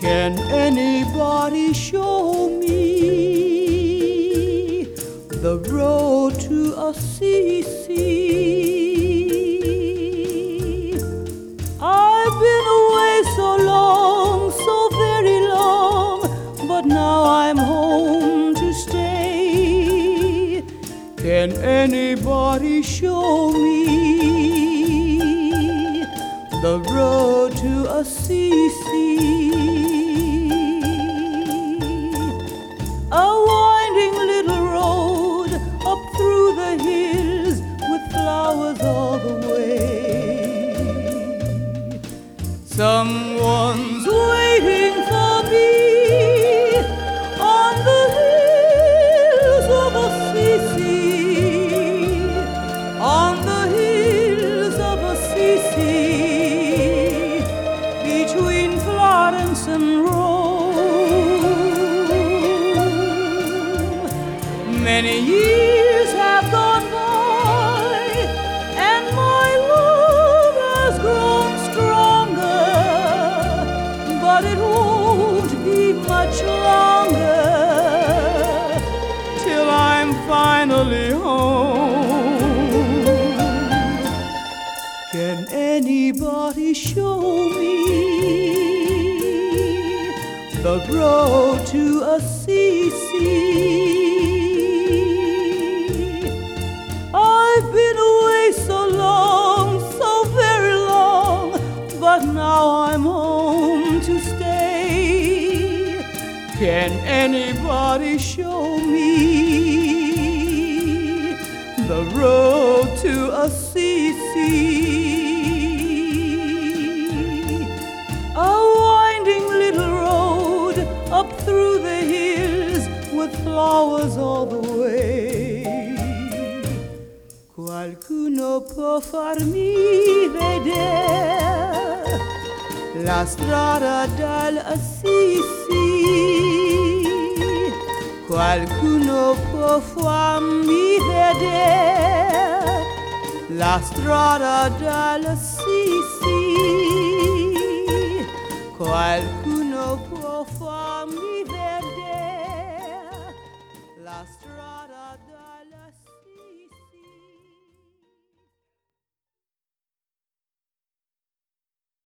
Can anybody show me the road to Assisi? I've been away so long, so very long, but now I'm home to stay. Can anybody show me the road to Assisi? A winding little road up through the hills with flowers all the way. Someone's waiting for me on the hills of Assisi, on the hills of Assisi, between Florence and Rome. Many years have gone by, and my love has grown stronger, but it won't be much longer till I'm finally home. Can anybody show me the road to Assisi? I've been away so long, so very long, but now I'm home to stay. Can anybody show me the road to Assisi? A winding little road up through the hills with flowers all the way. Qualcuno può farmi vedere la strada dall'Assisi. Qualcuno può farmi vedere la strada dall'Assisi. Qualcuno può farmi vedere la strada